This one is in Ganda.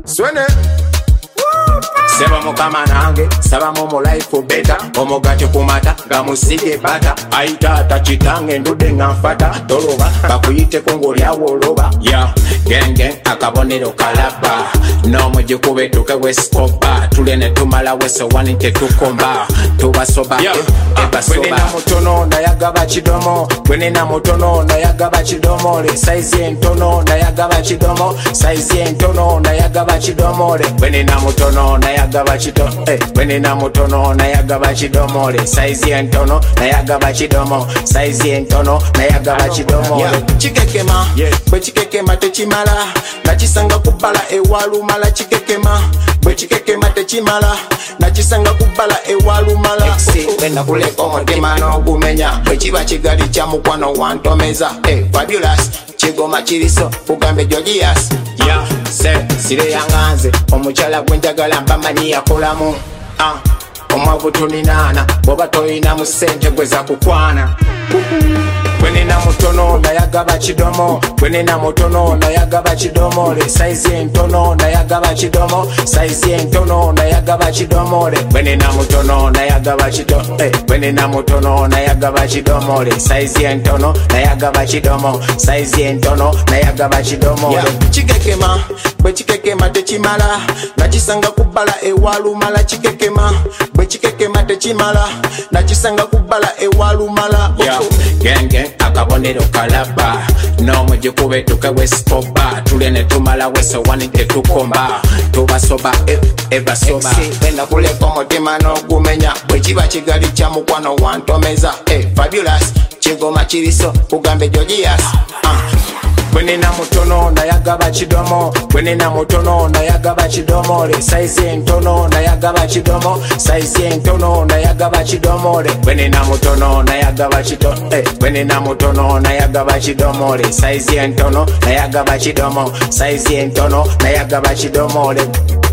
Swene Seba mukama nange, saba mu life better. Omugati kumata, gamusige bata. Aita chitange ndude ngamfata. Toloba, bakuyite kongo lya woloba. Yeah, gang akabonero kalaba. No mujikube tukewe skopa. Tulene tumala weso wanite tukomba. Tubasoba, ebasoba. Wenina mutono ndayagaba chidomo. Wenina mutono ndayagaba chidomo. Le size entono ndayagaba chidomo. Size entono ndayagaba chidomo. Le wenina mutono ndayagaba chidomo. Wenina mutono ndayagaba chidomo. Le size entono ndayagaba chidomo. Size entono ndayagaba chidomo. Chikekema, bwe chikekema techimala. Nachisanga kubala ewalumala chikekema. Bwe chikekema techimala. Nachisanga kubala ewalumala. Wenda kuleka omutima n'ogumenya. Bwe kiba kigali kya mukwano wantomeza. Fabulous Chigoma chiriso kugambe Georgias. Sire yanganze omukyala gwenjagala mbamanyi yakolamu. Omwavu tuninana boba toyina mu ssente gweza kukwana. Wenina mutono ndayagaba chidomo. Wenina mutono ndayagaba chidomo. Le size entono ndayagaba chidomo. Size entono ndayagaba chidomo. Le wenina mutono ndayagaba chidomo. Wenina mutono ndayagaba chidomo. Le size entono ndayagaba chidomo. Size entono ndayagaba chidomo. Chikekema bwe chikekema techimala. Nachisanga kubala ewalumala chikekema. Bwe chikekema techimala. Nachisanga kubala ewalumala. Gang akabonero kalaba. No mujikube tukewe skopa. Tulene tumala weso wanite tukomba. Tubasoba ebasoba. Wenda kuleka omutima n'ogumenya. Bwe kiba kigali kya mukwano wantomeza. Fabulous Chigoma chiriso kugambe Georgias. Wenina mutono ndayagaba chidomo. Wenina mutono ndayagaba chidomo. Le size entono ndayagaba chidomo. Size entono ndayagaba chidomo. Le wenina mutono ndayagaba chidomo. Wenina mutono ndayagaba chidomo. Le size entono ndayagaba chidomo. Size entono ndayagaba chidomo. Le